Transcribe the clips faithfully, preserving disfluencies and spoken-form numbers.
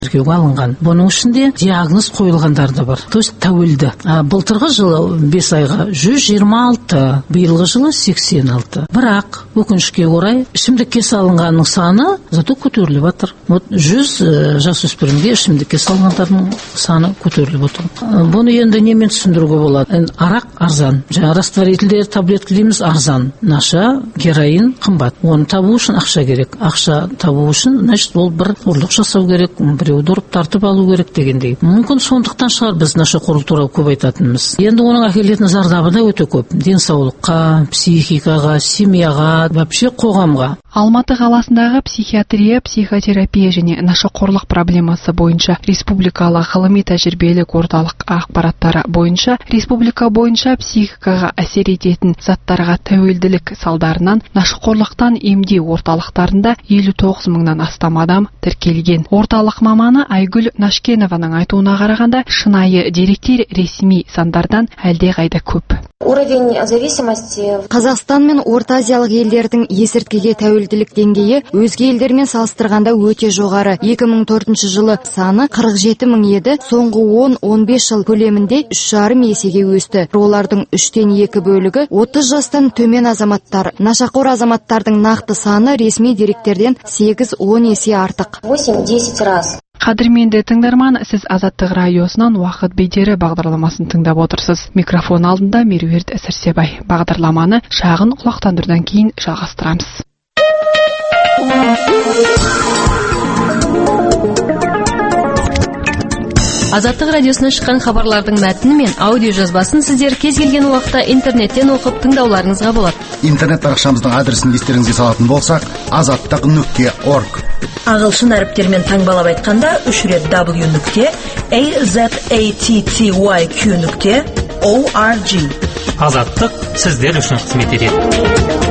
тіркеуге алынған. Бұның ішінде диагноз қойылғандар да бар. То есть тәуелді. Былтырғы жылы бес айға жүз жиырма алты, биылғы жылы сексен алты. Бірақ өкінішке орай ішімдікке салынғанның саны зато көтеріліп жатыр. Вот жүз жасөспірімге ішімдікке салынғандардың саны көтеріліп отыр. Бұны енді немен түсіндіруге болады? Арақ арзан, жаңа растворительдер, таблетка дейміз арзан, наша, героин қымбат. Оны табу үшін ақша керек. Ақша табу үшін, значит, ол бір ұрлық жасау керек, біреуді ұрып тартып алу керек дегендей. Мүмкін сондықтан шығар біз нашақорлық туралы көп айтатынымыз. Енді оның әкелетін зардабы да өте көп. Денсаулыққа, психикаға, семьяға, вообще қоғамға. Алматы қаласындағы психиатрия, психотерапия және нашақорлық проблемасы бойынша республикалық ғылыми тәжірибелік орталық ақпараттары бойынша республика бойынша психикаға әсер ететін заттарға тәуелділік салдарынан нашақорлықтан емдеу орталықтарында елу тоғыз мыңнан астам адам тіркелген. Орталық маманы Айгүл Нашкенованың айтуына қарағанда, шынайы деректер ресми сандардан әлдеқайда көп. Уровень зависимости Қазақстан мен Орта Азиялық елдердің есірткіге тәуелділік деңгейі өзге елдермен салыстырғанда өте жоғары. екі мың төртінші жылы саны қырық жеті мың еді, соңғы он он бес жыл көлемінде үш жарым есеге өсті. Олардың үштен екі бөлігі отыз жастан төмен азаматтар. Нашақор азаматтардың нақты саны ресми деректерден сегіз он есе артық. восемь-десять раз. Қадірменді тыңдарман, сіз Азаттық радиосынан уақыт бедері бағдарламасын тыңдап отырсыз. Микрофон алдында Меруерт Сәрсебай. Бағдарламаны шағын құлақтандырдан кейін жалғастырамыз. Азаттық радиосынан шыққан хабарлардың мәтіні мен аудио жазбасын сіздер кез келген уақытта интернеттен оқып тыңдауларыңызға болады. Интернет парақшамыздың адресін естеріңізге салатын болсақ, азаттық нүкте орг. Ағылшын әріптермен таңбалап айтқанда үш рет w нүкте azatty нүкте org. Азаттық сіздер үшін қызмет етеді.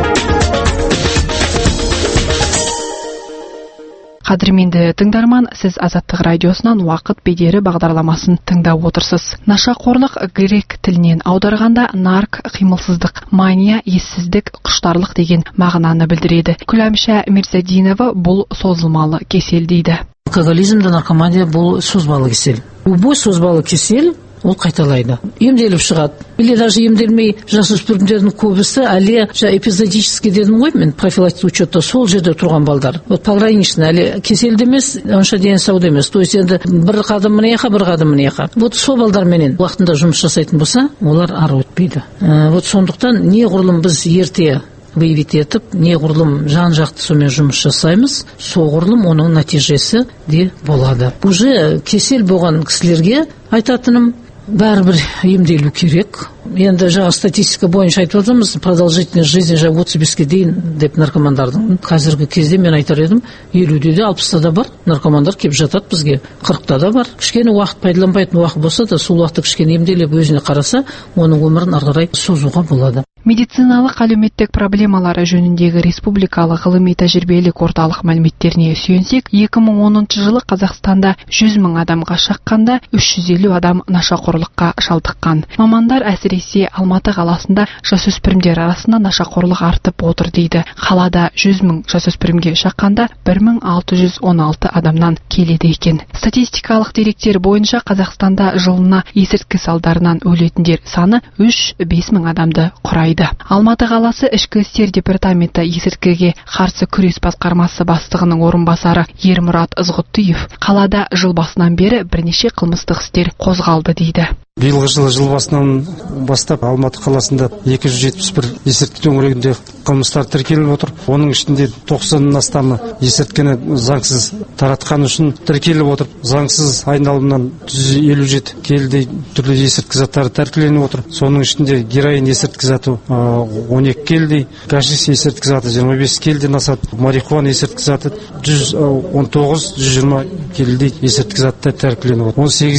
Қадірменді тыңдарман, сіз Азаттық радиосынан уақыт бедері бағдарламасын тыңдап отырсыз. Нашақорлық грек тілінен аударғанда нарк қимылсыздық, мания ессіздік, құштарлық деген мағынаны білдіреді. Күләмша Мирзадинова бұл созылмалы кесел дейді. Алкоголизм да наркомания бұл созбалы кесел. Любой созбалы кесел ол қайталайды. Емделіп шығады. Или даже емделмей жасөспірімдердің көбісі әле эпизодический дедім ғой мен, профилактика учетта сол жерде тұрған балдар. Вот пограничный әле кеселді емес, онша дейін сауды емес. То есть енді бір қадым мына яқа, бір қадым мына яқа. Вот сол балдарменен уақытында жұмыс жасайтын болса, олар ары өтпейді. Вот сондықтан неғұрлым біз ерте выявить етіп, неғұрлым жан-жақты сонымен жұмыс жасаймыз, соғұрлым оның нәтижесі де болады. Уже кесел болған кісілерге айтатыным, бәрібір емделу керек. Енді жаңа статистика бойынша айтып отырмыз, продолжительность жизни жаңа отыз беске дейін деп наркомандардың. Қазіргі кезде мен айтар едім, елуде де алпыста да бар наркомандар келіп жатады бізге, қырықта да бар. Кішкене уақыт пайдаланбайтын уақыт болса да, сол уақытты кішкене емделіп өзіне қараса, оның өмірін ары қарай созуға болады. Медициналық әлеуметтік проблемалары жөніндегі республикалық ғылыми тәжірибелік орталық мәліметтеріне сүйенсек, екі мың оныншы жылы Қазақстанда жүз мың адамға шаққанда үш жүз елу адам нашақорлыққа шалдыққан. Мамандар әсіресе Алматы қаласында жасөспірімдер арасында нашақорлық артып отыр дейді. Қалада жүз мың жасөспірімге шаққанда бір мың алты жүз он алты адамнан келеді екен. Статистикалық деректер бойынша Қазақстанда жылына есірткі салдарынан өлетіндер саны үш бес мың адамды құрайды. Алматы қаласы ішкі істер департаменті есірткіге қарсы күрес басқармасы бастығының орынбасары Ермұрат Ызғұттиев қалада жыл басынан бері бірнеше қылмыстық істер қозғалды дейді. Биылғы жылы жыл басынан бастап Алматы қаласында екі жүз жетпіс бір есірткі төңірегінде қылмыстар тіркеліп отыр. Оның ішінде тоқсаннан астамы есірткіні заңсыз таратқан үшін тіркеліп отыр. Заңсыз айналымнан жүз елу жеті келідей түрлі есірткі заттары тәркіленіп отыр. Соның ішінде героин есірткі заты он екі келідей, гашиш есірткі заты жиырма бес келіден асады, марихуана есірткі заты жүз он тоғыз жүз жиырма келідей есірткі заты тәркіленіп отыр. он сегізден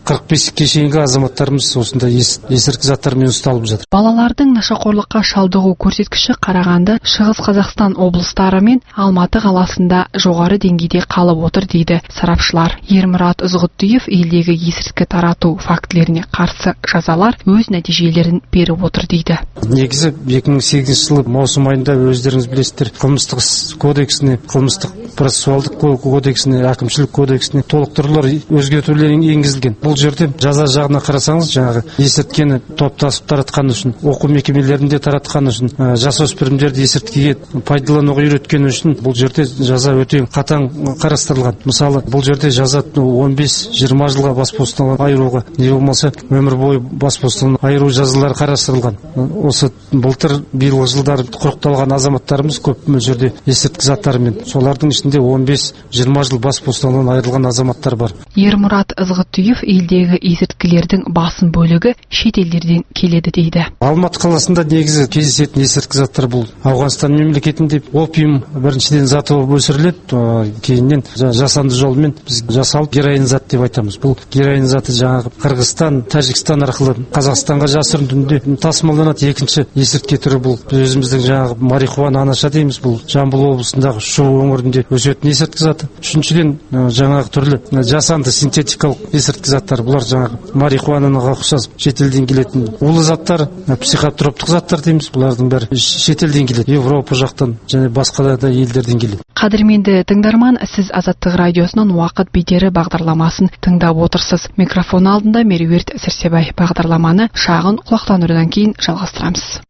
қырық беске шейінгі азаматтарымыз осындай есірткі заттармен ұсталып жатыр. Балалардың нашақорлыққа шалдығу көрсеткіші Қарағанды, Шығыс Қазақстан облыстары мен Алматы қаласында жоғары деңгейде қалып отыр дейді сарапшылар. Ермұрат Ызғұттиев елдегі есірткі тарату фактілеріне қарсы жазалар өз нәтижелерін беріп отыр дейді. Негізі екі мың сегізінші жылы маусым айында өздеріңіз білесіздер, қылмыстық кодексіне, қылмыстық процессуалдық кодексіне, әкімшілік кодексіне толықтырулар, өзгертулер енгізілген. Бұл жерде жаза жағына қарасаңыз, жаңағы есірткіні топтасып таратқаны үшін, оқу мекемелерінде таратқаны үшін, жасөспірімдерді есірткіге пайдалануға үйреткені үшін бұл жерде жаза өте қатаң қарастырылған. Мысалы, бұл жерде жаза он бес жиырма жылға бас бостандығынан айыруға, не болмаса өмір бойы бас бостандығынан айыру жазалары қарастырылған. Осы былтыр биылғы жылдары құрықталған азаматтарымыз көп мөлшерде есірткі заттарымен, солардың ішінде он бес жиырма жыл бас бостандығынан айырылған азаматтар бар. Ермұрат Ызғұттиев елдегі есірткілердің басым бөлігі шет елдерден келеді дейді. Алматы қаласында негізі кездесетін есірткі заттар бұл Ауғанстан мемлекетінде опиум біріншіден заты болып өсіріледі, кейіннен жасанды жолмен біз жасалып героин зат деп айтамыз. Бұл героин заты жаңағы Қырғызстан, Тәжікстан арқылы Қазақстанға жасырын түрде тасымалданады. Екінші есірткі түрі бұл өзіміздің жаңағы марихуана анаша дейміз. Бұл Жамбыл облысындағы Шу өңірінде өсетін есірткі заты. Үшіншіден жаңағы түрлі жасанды синтетикалық есірткі заттар. Бұлар жаңағы марихуанаға ұқсас шетелден келетін улы заттар, психотроптық заттар дейміз. Бұлардың бәрі шетелден келеді, Европа жақтан және басқа да елдерден келеді. Қадірменді тыңдарман, сіз Азаттық радиосынан уақыт бедері бағдарламасын тыңдап отырсыз. Микрофон алдында Меруерт Сәрсебай. Бағдарламаны шағын құлақтандырудан кейін жалғастырамыз.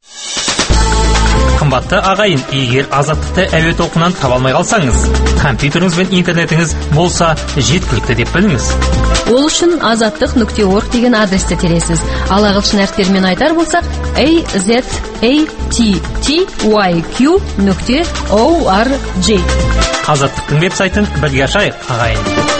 Қымбатты ағайын, егер Азаттықты әуе толқынынан таба алмай қалсаңыз, компьютеріңіз бен интернетіңіз болса жеткілікті деп біліңіз. Ол үшін азаттық нүкте орг деген адресті тересіз. Ал ағылшын әріптерімен айтар болсақ a z a t t y q нүкте org. Азаттықтың веб-сайтын бірге ашайық, ағайын.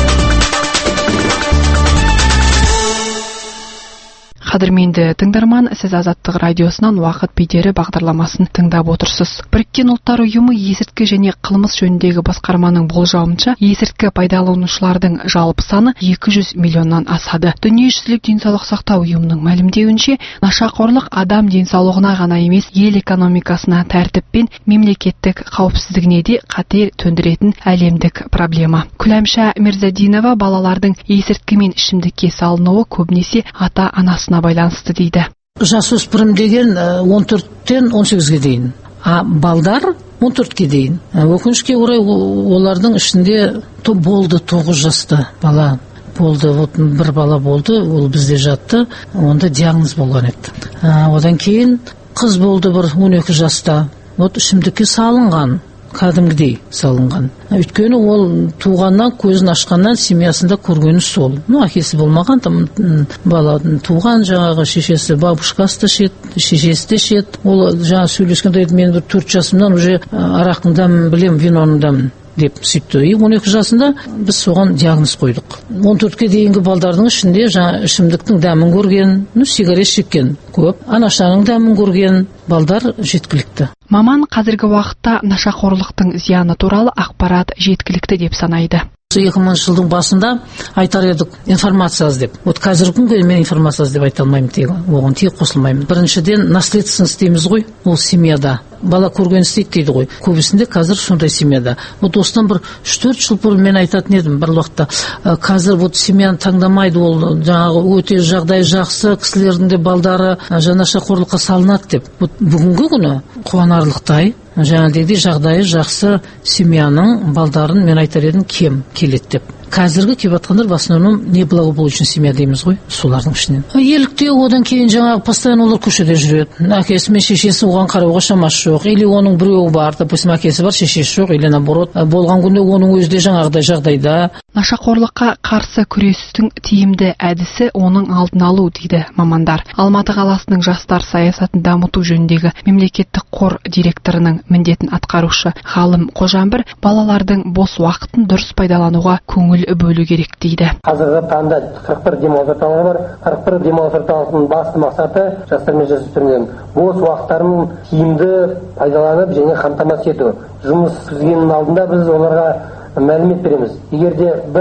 Қадірменді тыңдарман, сіз Азаттық радиосынан уақыт бедері бағдарламасын тыңдап отырсыз. Біріккен ұлттар ұйымы есірткі және қылмыс жөніндегі басқарманың болжауынша, есірткі пайдаланушылардың жалпы саны екі жүз миллионнан асады. Дүниежүзілік денсаулық сақтау ұйымының мәлімдеуінше, нашақорлық адам денсаулығына ғана емес, ел экономикасына, тәртіп пен мемлекеттік қауіпсіздігіне де қатер төндіретін әлемдік проблема. Күләмша Мирзадинова балалардың есірткімен ішімдікке салынуы көбінесе ата-анасына байланысты дейді. Жасөспірім деген он төрттен он сегізге дейін, а балдар он төртке дейін. Өкінішке орай олардың ішінде болды тоғыз жаста бала болды. Вот бір бала болды, ол бізде жатты, онда диагноз болған еді. Одан кейін қыз болды бір он екі жаста, вот ішімдікке салынған, кәдімгідей салынған. Өйткені ол туғаннан, көзін ашқаннан семьясында көргені сол. Ну, әкесі болмаған, там бала туған, жаңағы шешесі, бабушкасы да шет, шешесі де шет. Ол жаңа сөйлескенде мен бір төрт жасымнан уже арақтың дәмін білем, виноның дәмін деп сөйтті. И он екі жасында біз соған диагноз қойдық. он төртке дейінгі балдардың ішінде жаңа ішімдіктің дәмін көрген, ну, сигарет шеккен көп, анашаның дәмін көрген балдар жеткілікті. Маман қазіргі уақытта нашақорлықтың зияны туралы ақпарат жеткілікті деп санайды. екі мыңыншы жылдың басында айтар едік информация аз деп. Вот қазіргі күнге мен информация аз деп айта алмаймын, тегі оған тек қосылмаймын. Біріншіден наследственность дейміз ғой, ол семьяда. Бала көрген істейді дейді ғой. Көбісінде қазір сондай семьяда. Вот осыдан бір үш төрт жыл бұрын мен айтатын едім бір уақытта. Қазір вот семьяны таңдамайды, ол жаңағы өте жағдай жақсы кісілердің де балдары нашақорлыққа салынады деп. Вот бүгінгі күні қуанарлықтай жаңағыдай жағдайы жақсы семьяның балдарын мен айтар едім кем келеді деп. Қазіргі келіп жатқандар в основном неблагополучный семья дейміз ғой, солардың ішінен. Елікте одан кейін жаңағы постоянно олар көшеде жүреді. Әкесі мен шешесі оған қарауға шамасы жоқ. Или оның біреуі бар, допустим, әкесі бар, шешесі жоқ, или наоборот, болған күнде оның өзі де жаңағыдай жағдайда. Нашақорлыққа қарсы күрестің тиімді әдісі оның алдын алу дейді мамандар. Алматы қаласының жастар саясатын дамыту жөніндегі мемлекеттік қор директорының міндетін атқарушы Ғалым Қожамбір балалардың бос уақытын дұрыс пайдалануға көңіл бөлу керек дейді. Қазіргі таңда қырық бір демалыс орталығы бар. қырық бір демалыс орталығының басты мақсаты жастар мен жасөспірімдердің бос уақыттарын тиімді пайдаланып және қамтамасыз ету. Жұмыс түзгеннің алдында біз оларға мәлімет береміз. Егер де бір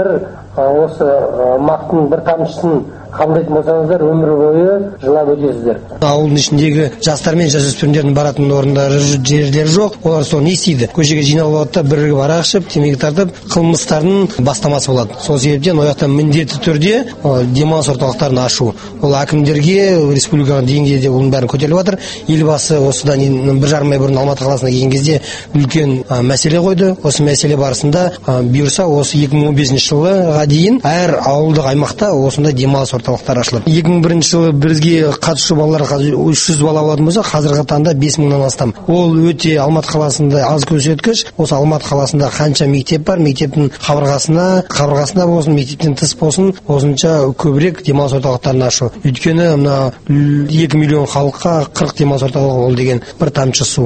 осы мақтың бір тамшысын қабылдайтын болсаңыздар, өмір бойы жылап өтесіздер. Ауылдың ішіндегі жастар мен жасөспірімдердің баратын орындары, жерлері жоқ. Олар соны не істейді? Көшеге жиналып алады да, бірігіп арақ ішіп, темекі тартып, қылмыстардың бастамасы болады. Сол себептен ояқта міндетті түрде демалыс орталықтарын ашу. Ол әкімдерге, республикаға деңгейде оның бәрін көтеріліп жатыр. Елбасы осыдан бір жарым ай бұрын Алматы қаласына келген кезде үлкен мәселе қойды. Осы мәселе барысында бұйырса осы екі мың он бесінші жылға дейін әр ауылдық аймақта осындай демалыс орталықтар ашылады. екі мың бірінші жылы бізге қатысушы балалар үш жүз бала болатын болса, қазіргі таңда бес мыңнан астам. Ол өте Алматы қаласында аз көрсеткіш. Осы Алматы қаласында қанша мектеп бар, мектептің қабырғасына, қабырғасында болсын, мектептен тыс болсын, осынша көбірек демалыс орталықтарын ашу. Өйткені мына екі миллион халыққа қырық демалыс орталығы ол деген бір тамшы су.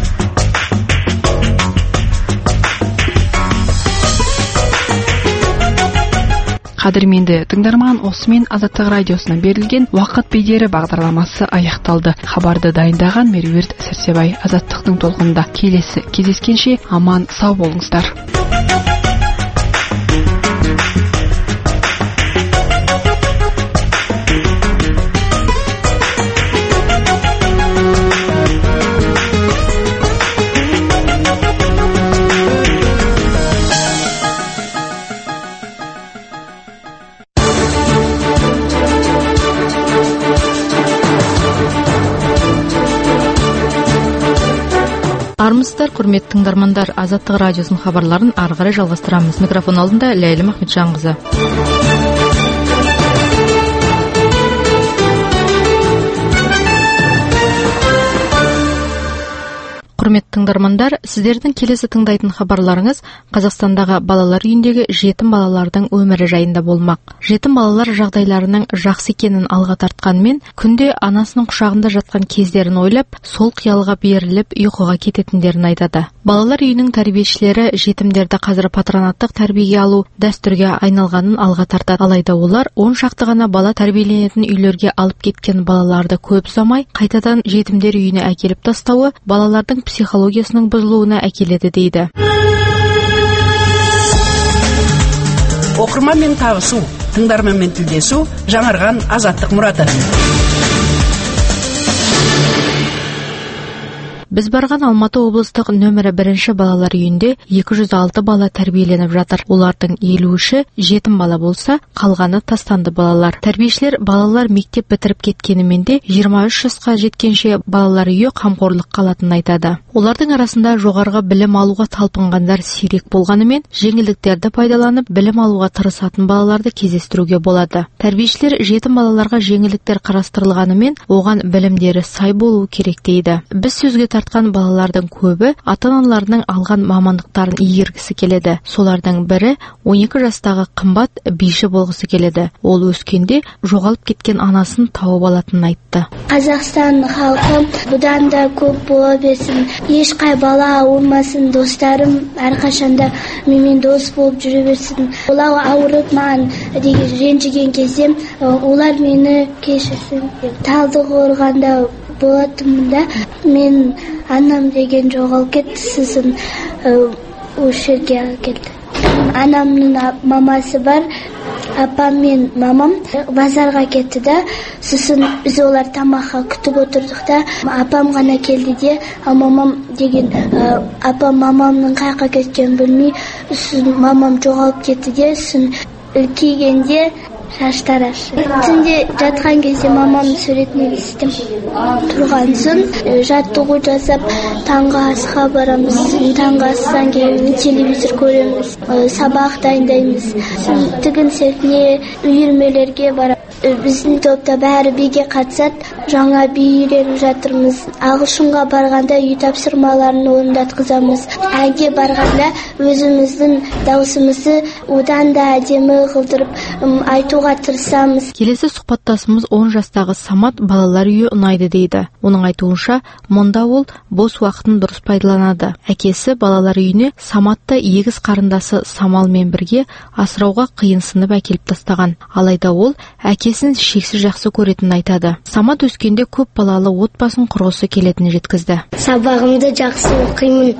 Қадірменді тыңдарман, осымен Азаттық радиосына берілген уақыт бедері бағдарламасы аяқталды. Хабарды дайындаған Меруерт Сәрсебай. Азаттықтың толқынында келесі кездескенше аман сау болыңыздар. Армысыздар, құрметті тыңдармандар. Азаттық радиосының хабарларын ары қарай жалғастырамыз. Микрофон алдында Ләйлім Ахметжанқызы. Құрметті тыңдармандар, сіздердің келесі тыңдайтын хабарларыңыз Қазақстандағы балалар үйіндегі жетім балалардың өмірі жайында болмақ. Жетім балалар жағдайларының жақсы екенін алға тартқанмен, күнде анасының құшағында жатқан кездерін ойлап, сол қиялға беріліп ұйқыға кететіндерін айтады. Балалар үйінің тәрбиешілері жетімдерді қазір патронаттық тәрбиеге алу дәстүрге айналғанын алға тартады. Алайда олар он шақты ғана бала тәрбиеленетін үйлерге алып кеткен балаларды көп ұзамай қайтадан жетімдер үйіне әкеліп тастауы балалардың психологиясының бұзылуына әкеледі дейді. Оқырманмен табысу, тыңдарманмен тілдесу, жаңарған азаттық мұраты. Біз барған Алматы облыстық нөмірі бірінші балалар үйінде екі жүз алты бала тәрбиеленіп жатыр. Олардың елу үші жетім бала болса, қалғаны тастанды балалар. Тәрбиешілер балалар мектеп бітіріп кеткенімен де жиырма үш жасқа жеткенше балалар үйі қамқорлық қалатынын айтады. Олардың арасында жоғарғы білім алуға талпынғандар сирек болғанымен, жеңілдіктерді пайдаланып білім алуға тырысатын балаларды кездестіруге болады. Тәрбиешілер жетім балаларға жеңілдіктер қарастырылғанымен, оған білімдері сай болуы керек дейді. Біз сөзге тартқан балалардың көбі ата-аналарының алған мамандықтарын игергісі келеді. Солардың бірі он екі жастағы қымбат биші болғысы келеді. Ол өскенде жоғалып кеткен анасын тауып алатынын айтты. Қазақстан халқы бұдан да көп бола берсін. Ешқай бала ауырмасын, достарым әрқашанда менімен дос болып жүре берсін. Олар ауырып маған деген ренжіген кезде олар мені кешірсін. Талдықорғанда болатынмын да, мен анам деген жоғалып кетті, сосын осы жерге келді. Анамның мамасы бар, апам мен мамам базарға кетті да, сосын біз олар тамаққа күтіп отырдық да, апам ғана келді де, мамам деген апам мамамның қайқа кеткенін білмей, сосын мамам жоғалып кетті де, сосын үлкейгенде шаштар ашты. Түнде жатқан кезде мамамның суретіне естім. Тұрған соң жаттығу жасап, таңғы асқа барамыз. Таңғы астан кейін телевизор көреміз, сабақ дайындаймыз. Тігін цехіне, үйірмелерге барамыз. Біздің топта бәрі биге қатысады. Жаңа би үйреніп жатырмыз. Ағылшынға барғанда үй тапсырмаларын орындатқызамыз. Әнге барғанда өзіміздің даусымызды одан да әдемі қылдырып айтуға тырысамыз. Келесі сұхбаттасымыз он жастағы Самат балалар үйі ұнайды дейді. Оның айтуынша, мұнда ол бос уақытын дұрыс пайдаланады. Әкесі балалар үйіне Саматты егіз қарындасы Самалмен бірге асырауға қиынсынып әкеліп тастаған. Алайда ол әкесін шексіз жақсы көретінін айтады. Самат өскенде көп балалы отбасын құрғысы келетінін жеткізді. Сабағымды жақсы оқимын.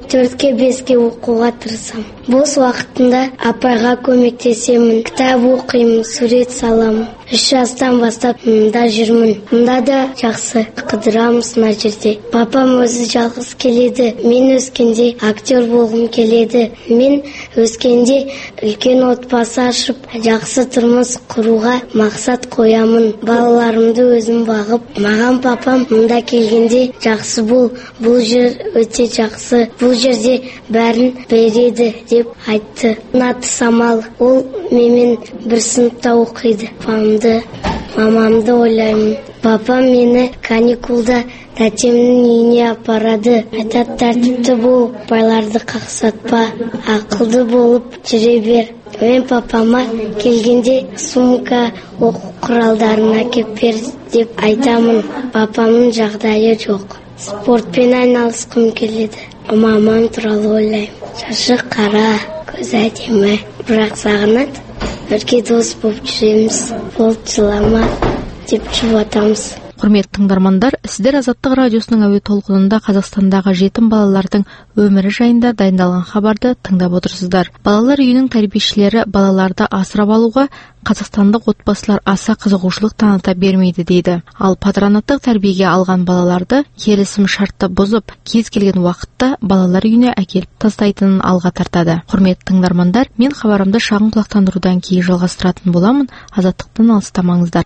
төртке беске оқуға тырысамын. Бос уақытында апайға көмектесемін, кітап оқимын, сурет саламын. Үш жастан бастап мұнда жүрмін. Мұнда да жақсы қыдырамыз мына жерде. Папам өзі жалғыз келеді. Мен өскенде актер болғым келеді. Мен өскенде үлкен отбасы ашып, жақсы тұрмыс құруға мақсат қоямын. Балаларымды өзім бағып, маған папам мұнда келгенде жақсы бол, бұл жер өте жақсы, бұл жерде бәрін береді деп айтты. Аты Самал, ол менімен бір сыныпта оқиды. Папамды, мамамды ойлаймын. Папам мені каникулда тәтемнің үйіне апарады. Айтады, тәртіпті бол, байларды қақсатпа, ақылды болып жүре бер. Мен папама келгенде сумка, оқу құралдарын әкеп бер деп айтамын. Папамның жағдайы жоқ. Спортпен айналысқым келеді. Мамам туралы ойлаймын. Шашы қара, көзі әдемі, бірақ сағынады. Бірге дос болып жүреміз. Болды, жылама деп жұбатамыз. Құрметті тыңдармандар, сіздер Азаттық радиосының әуе толқынында Қазақстандағы жетім балалардың өмірі жайында дайындалған хабарды тыңдап отырсыздар. Балалар үйінің тәрбиешілері балаларды асырап алуға қазақстандық отбасылар аса қызығушылық таныта бермейді дейді. Ал патронаттық тәрбиеге алған балаларды келісім шартты бұзып, кез келген уақытта балалар үйіне әкеліп тастайтынын алға тартады. Құрметті тыңдармандар, мен хабарымды шағын құлақтандырудан кейін жалғастыратын боламын. Азаттықтан алыстамаңыздар.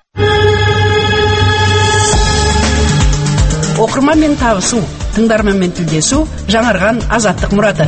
Оқырманмен табысу, тыңдарманмен тілдесу, жаңарған азаттық мұраты.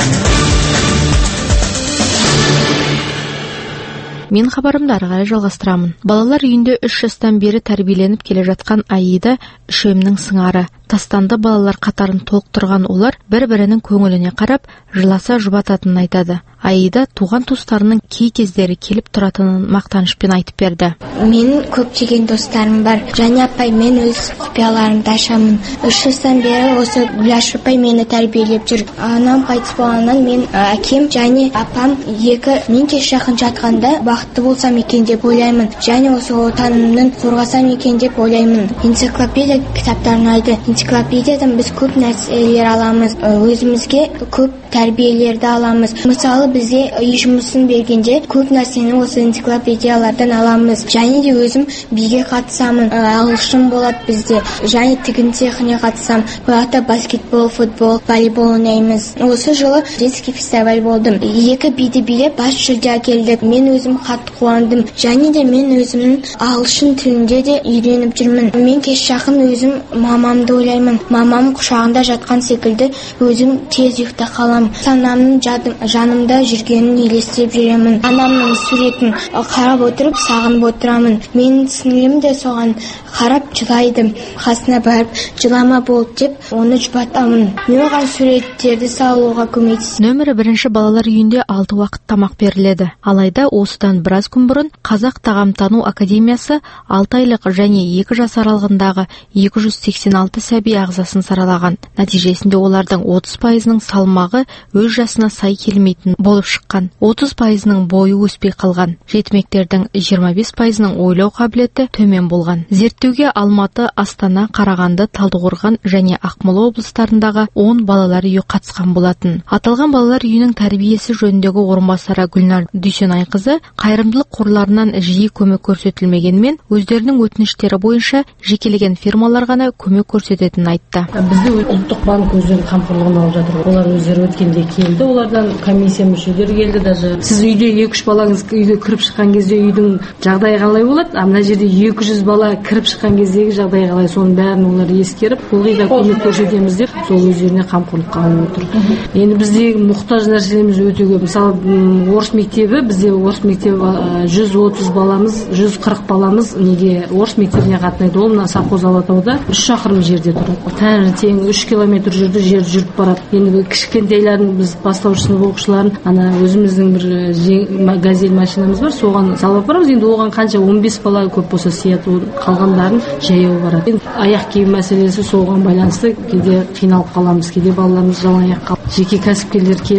Мен хабарымды ары қарай жалғастырамын. Балалар үйінде үш жастан бері тәрбиеленіп келе жатқан Аида үшемнің сыңары. Тастанды балалар қатарын толықтырған олар бір-бірінің көңіліне қарап, жыласа жұбататынын айтады. Аида туған туыстарының кей кездері келіп тұратынын мақтанышпен айтып берді. Менің көптеген достарым бар. Және апай, мен өз құпияларымды ашамын. Үш жастан бері осы Гүлаш апай мені тәрбиелеп жүр. Анам қайтыс болғаннан мен әкем және апам екі мен кеш жақын жатқанда бақытты болсам екен деп ойлаймын. Және осы отанымның қорғасам екен деп ойлаймын. Энциклопедия кітаптарын айды. Энциклопедиядан біз көп нәрселер аламыз. Өзімізге көп тәрбиелерді аламыз. Мысалы, бізде үй жұмысын бергенде көп нәрсені осы энциклопедиялардан аламыз. Және де өзім биге қатысамын. Ағылшын болады бізде. Және тігін цехіне қатысам. Бұлақта баскетбол, футбол, волейбол ойнаймыз. Осы жылы детский фестиваль болдым. Екі биді билеп бас жүлде әкелдік. Мен өзім қатты қуандым. Және де мен өзімнің ағылшын тілінде де үйреніп жүрмін. Мен кеш жақын өзім мамамды ойлаймын. Мамам құшағында жатқан секілді өзім тез ұйықта қалам. Санамның жанымда жүргенін елестеп жүремін. Анамның суретін қарап отырып сағынып отырамын. Менің сіңілім де соған қарап жылайды. Қасына барып жылама болды деп оны жұбатамын. Мен оған суреттерді салуға көмектесемін. Нөмірі бірінші балалар үйінде алты уақыт тамақ беріледі. Алайда осыдан біраз күн бұрын Қазақ тағамтану академиясы алты айлық және екі жас аралығындағы екі жүз сексен алты сәби ағзасын саралаған. Нәтижесінде олардың отыз пайызының салмағы өз жасына сай келмейтін болып шыққан. отыз пайызының бойы өспей қалған. Жетімектердің жиырма бес пайызының ойлау қабілеті төмен болған. Зерттеуге Алматы, Астана, Қарағанды, Талдықорған және Ақмола облыстарындағы он балалар үйі қатысқан болатын. Аталған балалар үйінің тәрбиесі жөніндегі орынбасары Гүлнар Дүйсенайқызы қайырымдылық қорларынан жиі көмек көрсетілмегенмен, өздерінің өтініштері бойынша жекелеген фирмалар ғана көмек көрсететінін айтты. Бізде ұлттық банк өздерінің қамқорлығын алып жатыр. Олар өздері өткенде келді, олардан комиссия мүшелері келді. Даже сіз үйде екі үш балаңыз үйге кіріп шыққан кезде үйдің жағдайы қалай болады? А мына жерде екі жүз бала кіріп шыққан кездегі жағдай қалай? Соның бәрін олар ескеріп, ылғи да көмек көрсетеміз деп, сол өздеріне қамқорлыққа алып отыр. Енді біздегі мұқтаж нәрселеріміз өте көп. Мысалы, орыс мектебі, бізде орыс мектебі жүз отыз баламыз, жүз қырық баламыз неге орыс мектебіне қатынайды. Ол мына Совхоз Алатауда үш шақырым жерде тұрады. Таңертең үш километр жүрді, жер жүріп барады. Енді кішкентайларын біз бастауыш сынып оқушыларын ана өзіміздің бір газель машинамыз бар, соған салып барамыз. Енді оған қанша он бес бала көп болса сияды, қалғандарын жаяу барады. Енді аяқ киім мәселесі соған байланысты кейде қиналып қаламыз, кейде балаларымыз жалаң аяқ қалып. Жеке кәсіпкерлер келіп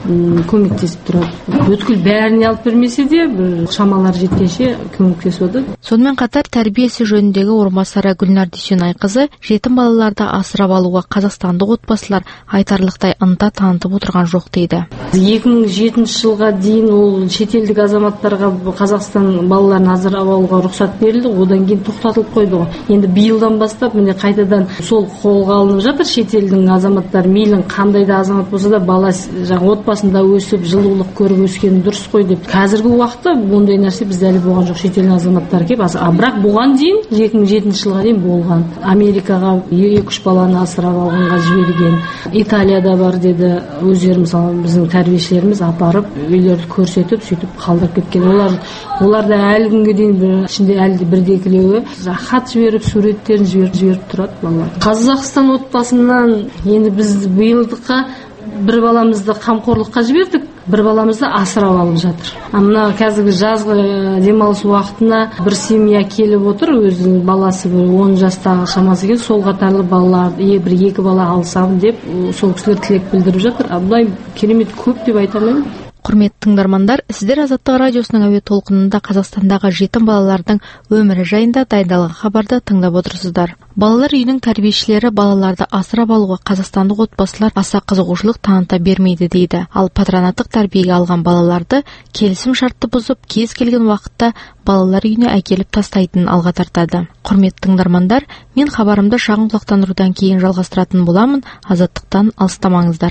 көмектесіп тұрады. Бүткіл бәріне алып бермесе де бір шамалар жеткенше көмектесіп отыр. Сонымен қатар тәрбие ісі жөніндегі орынбасары Гүлнар Дүйсенайқызы жетім балаларды асырап алуға қазақстандық отбасылар айтарлықтай ынта танытып отырған жоқ дейді. екі мың жетінші жылға дейін ол шетелдік азаматтарға Қазақстан балаларын асырап алуға рұқсат берілді, одан кейін тоқтатылып қойды ғой. Енді биылдан бастап міне қайтадан сол қолға алынып жатыр. Шетелдің азаматтары мейлі қандай да азамат болса да бала жаңа отбасында өсіп жылулық көріп өскені дұрыс қой деп. Қазіргі уақытта ондай нәрсе бізде әлі болған жоқ. Шетелдің азаматтары келіп, а бірақ бұған дейін екі мың жетінші жылға дейін болған. Америкаға екі-үш баланы асырап алғанға жіберген. Италияда бар деді, өздері мысалы біздің тәрбиешілеріміз апарып үйлерді көрсетіп, сөйтіп қалдырып кеткен. Олар олар да әлі күнге дейін ішінде әлі бірде-екілеуі хат жіберіп, суреттерін жіберіп жіберіп тұрады балалар. Қазақстан отбасынан енді біз биылдыққа бір баламызды қамқорлыққа жібердік, бір баламызды асырап алып жатыр. Мына қазіргі жазғы демалыс уақытына бір семья келіп отыр, өзінің баласы бір он жастағы шамасы екен, сол қатарлы балалар, бір екі бала алсам деп сол кісілер тілек білдіріп жатыр. Бұлай керемет көп деп айта алмаймын. Құрметті тыңдармандар, сіздер Азаттық радиосының әуе толқынында Қазақстандағы жетім балалардың өмірі жайында дайындалған хабарды тыңдап отырсыздар. Балалар үйінің тәрбиешілері балаларды асырап алуға қазақстандық отбасылар аса қызығушылық таныта бермейді дейді. Ал патронаттық тәрбиеге алған балаларды келісім шартты бұзып, кез келген уақытта балалар үйіне әкеліп тастайтынын алға тартады. Құрметті тыңдармандар, мен хабарымды шағын құлақтандырудан кейін жалғастыратын боламын. Азаттықтан алыстамаңыздар.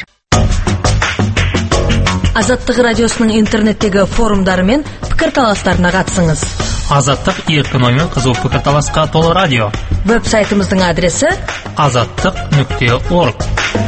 Азаттық радиосының интернеттегі форумдары мен пікірталастарына қатысыңыз. Азаттық еркін оймен қызу пікірталасқа толы радио. Веб-сайтымыздың адресі азаттық нүкте орг.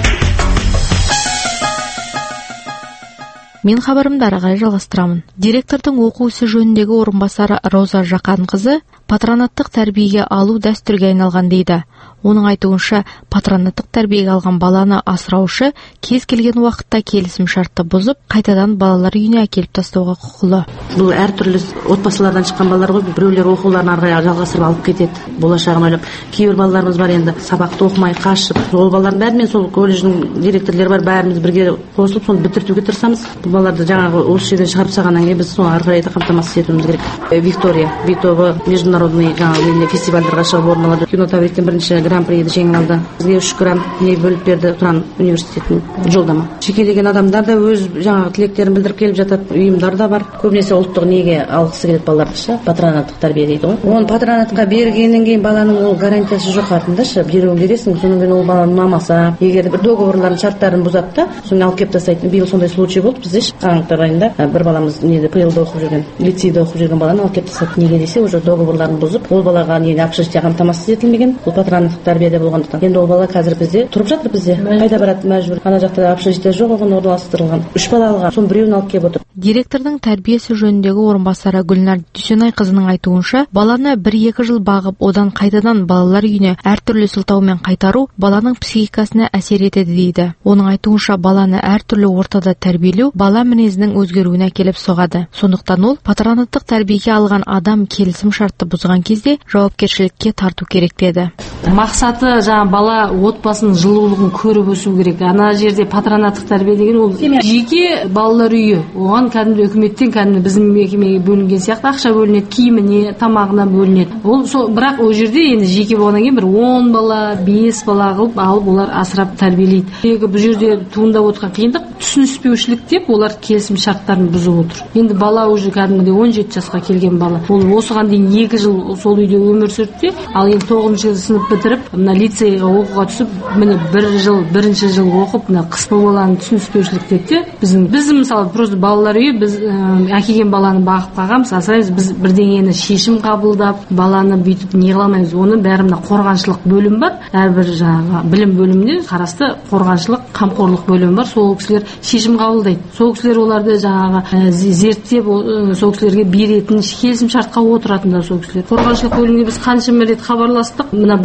Мен хабарымды ары қарай жалғастырамын. Директордың оқу ісі жөніндегі орынбасары Роза Жақанқызы патронаттық тәрбиеге алу дәстүрге айналған дейді. Оның айтуынша, патронаттық тәрбиеге алған баланы асыраушы кез келген уақытта келісім шартты бұзып, қайтадан балалар үйіне әкеліп тастауға құқылы. Бұл әртүрлі отбасылардан шыққан балалар ғой, біреулер оқуларын ары қарай жалғастырып алып кетеді, болашағын ойлап. Кейбір балаларымыз бар енді сабақты оқымай қашып, ол балалардың бәрімен сол колледждің директорлары бар, бәріміз бірге қосылып соны бітіртуге тырысамыз. Бұл балаларды жаңағы осы жерден шығарып тастағаннан кейін біз соны ары қарай қамтамасыз етуіміз керек. Виктория Витова международный жаңағы фестивальдарға шығып орын алады. Кинотавриттен бірінші гран-приді жеңіп алды. Бізге үш грант не бөліп берді Тұран университетінің жолдама. Жекелеген адамдар да өз жаңағы тілектерін білдіріп келіп жатады, ұйымдар да бар. Көбінесе ұлттық неге алғысы келеді балаларды ше, патронаттық тәрбие дейді ғой. Оны патронатқа бергеннен кейін баланың ол гарантиясы жоқ артында ше, беруін бересің, содан кейін ол баланы ұнамаса, егер бір договорларын, шарттарын бұзады да, соны алып келіп тастайды. Биыл сондай случай болды бізде ше, қаңтар айында бір баламыз неде ПЛ-да оқып жүрген, лицейде оқып жүрген баланы алып келіп тастады. Неге десе, уже договорларын бұзып, ол балаға не общежитие қамтамасыз етілмеген, ол патронаттық тәрбиеде болғандықтан. Енді ол бала қазір бізде тұрып жатыр бізде. Қайда барады мәжбүр. Ана жақта общежитие жоқ, оған орналастырылған. Үш бала алған, соның біреуін алып келіп отыр. Директордың тәрбие ісі жөніндегі орынбасары Гүлнар Дүйсенайқызының айтуынша, баланы бір-екі жыл бағып, одан қайтадан балалар үйіне әртүрлі сылтаумен қайтару баланың психикасына әсер етеді дейді. Оның айтуынша, баланы әртүрлі ортада тәрбиелеу бала мінезінің өзгеруіне әкеліп соғады. Сондықтан ол патронаттық тәрбиеге алған адам келісім шартты бұзған кезде жауапкершілікке тарту керек деді. Мақсаты жаңа бала отбасының жылулығын көріп өсу керек. Ана жерде патронаттық тәрбие деген ол жеке балалар үйі. Оған кәдімгі үкіметтен кәдімгі біздің мекемеге бөлінген сияқты ақша бөлінеді, киіміне, тамағына бөлінеді. Ол сол бірақ ол жерде енді жеке болғаннан кейін бір он бала, бес бала қылып алып олар асырап тәрбиелейді. Бұл жерде туындап отырған қиындық түсініспеушілік деп олар келісім шарттарын бұзып отыр. Енді бала уже кәдімгідей он жеті жасқа келген бала. Ол осыған дейін екі жыл сол үйде өмір сүрді, ал енді тоғызыншы сынып бітіріп, мына лицейге оқуға түсіп, міне бір жыл, бірінші жыл оқып, мына қысқы баланы түсініспеушілік деді. Біздің біз мысалы просто балалар үйі біз әкелген баланы бағып қалғанбыз, асыраймыз, біз бірдеңені шешім қабылдап, баланы бүйтіп не қыла алмаймыз. Оны бәрі мына қорғаншылық бөлім бар. Әрбір жаңағы білім бөлімінде қарасты қорғаншылық, қамқорлық бөлімі бар. Сол кісілер шешім қабылдайды. Сол кісілер оларды жаңағы зерттеп, сол кісілерге беретін келісім шартқа отыратындар сол кісілер. Қорғаншылық бөлімге біз қаншама рет хабарластық. Мына баланы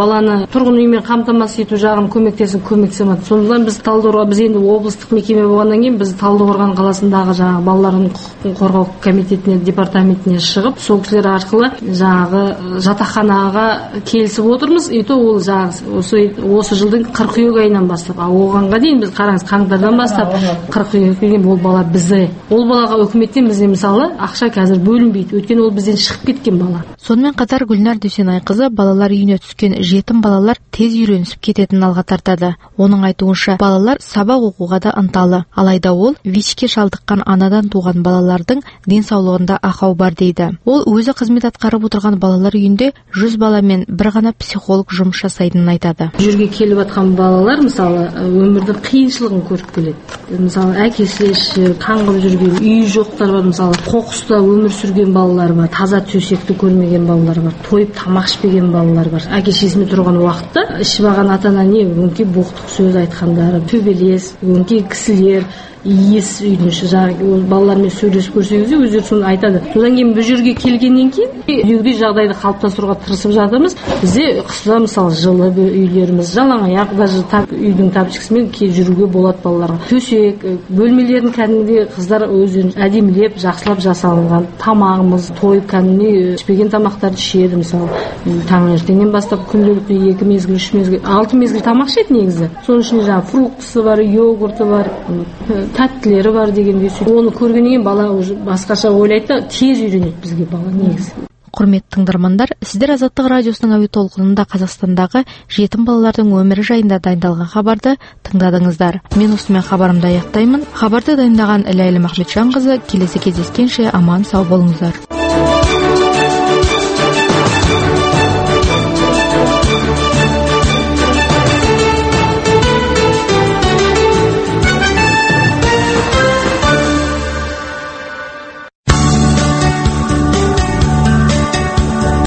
тұрғын үймен қамтамасыз ету жағын көмектесін көмектесе алмады. Сондықтан біз Талдықорған, біз енді облыстық мекеме болғаннан кейін біз Талдықорған қаласындағы жаңағы балалардың құқығын қорғау комитетіне, департаментіне шығып, сол кісілер арқылы жаңағы жатақханаға келісіп отырмыз. И то ол жаңағы осы осы жылдың қыркүйек айынан бастап, а оғанға дейін біз қараңыз қаңтардан бастап қыркүйекке дейін ол бала бізде. Ол балаға үкіметтен бізде мысалы ақша қазір бөлінбейді. Өйткені ол бізден шығып кеткен бала. Сонымен қатар Гүлнар Дүйсенайқызы балалар үйіне түскен жетім балалар тез үйренісіп кететінін алға тартады. Оның айтуынша, балалар сабақ оқуға да ынталы. Алайда ол ВИЧ-ке шалдыққан анадан туған балалардың денсаулығында ақау бар дейді. Ол өзі қызмет атқарып отырған балалар үйінде жүз баламен бір ғана психолог жұмыс жасайтынын айтады. Жүрге келіп жатқан балалар мысалы өмірдің қиыншылығын көріп келеді. Мысалы әкесі ішіп, қаңғып жүрген, үй жоқтар бар, мысалы қоқыста өмір сүрген балалар бар, таза төсекті көрмеген балалар бар, тойып тамақ ішпеген балалар бар. Әке-шешесімен тұрған уақытта ішіп алған ата-ана не өңкей боқтық сөз айтқандары, төбелес, өңкей кісілер, иіс үйдің іші жаңағы ол балалармен сөйлесіп көрсеңіз өздері соны айтады. Содан кейін бұл жерге келгеннен кейін үйдегідей жағдайды қалыптастыруға тырысып жатырмыз. Бізде қыста мысалы жылы үйлеріміз, жалаң аяқ даже тап үйдің тапочкасымен жүруге болады балаларға. Төсек, бөлмелерін кәдімгідей қыздар өздерін әдемілеп, жақсылап жасалынған. Тамағымыз тойып кәдімгідей ішпеген тамақтарды ішеді мысалы. Таңертеңнен бастап күнделікті екі мезгіл, үш мезгіл, алты мезгіл тамақ ішеді негізі. Соның ішінде жаңағы фруктысы бар, йогурты бар, тәттілері бар дегендей. Оны көргеннен кейін бала уже басқаша ойлайды да тез үйренеді бізге бала негізі. Құрметті тыңдармандар, сіздер Азаттық радиосының әуе толқынында Қазақстандағы жетім балалардың өмірі жайында дайындалған хабарды тыңдадыңыздар. Мен осымен хабарымды аяқтаймын. Хабарды дайындаған Ләйлә Махметжанқызы. Келесі кездескенше аман сау болыңыздар.